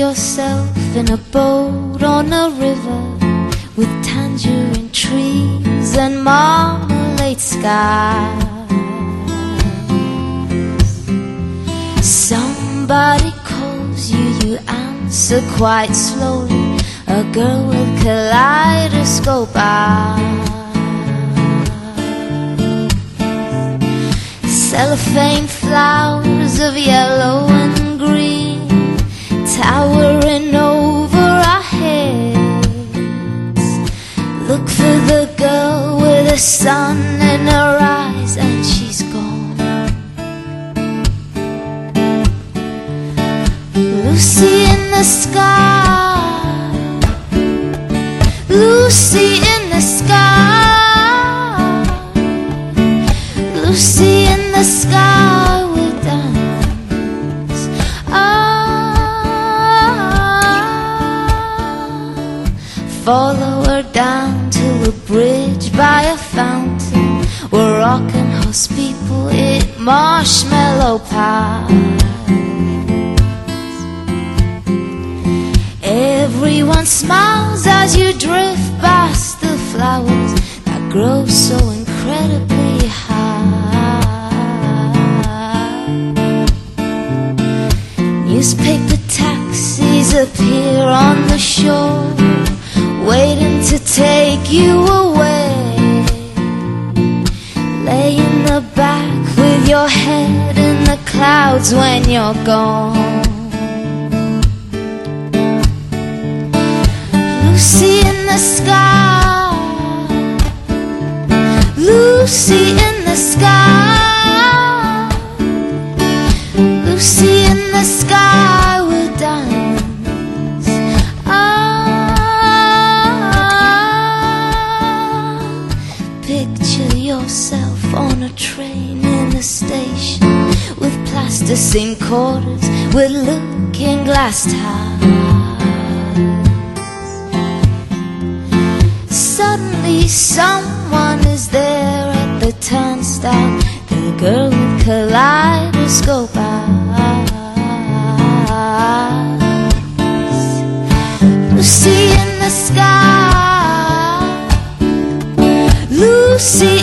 yourself in a boat on a river with tangerine trees and marmalade skies. Somebody calls you, you answer quite slowly. A girl with kaleidoscope eyes. Cellophane flowers of yellow and green towering over our heads. Look for the girl with the sun in her eyes, and she's gone. Lucy in the sky, Lucy in the sky, Lucy in the sky with diamonds. Follow her down to a bridge by a fountain where rockin' horse people eat marshmallow pies. Everyone smiles as you drift past the flowers that grow so incredibly high. Newspaper taxis appear on the shore, waiting to take you away. Lay in the back with your head in the clouds when you're gone. Lucy in the sky, Lucy in the sky, Lucy in the sky with diamonds. Picture yourself on a train in a station with plasticine quarters with looking glass ties. Suddenly someone is there at the turnstile, the girl with kaleidoscope eyes. Lucy in the sky, Lucy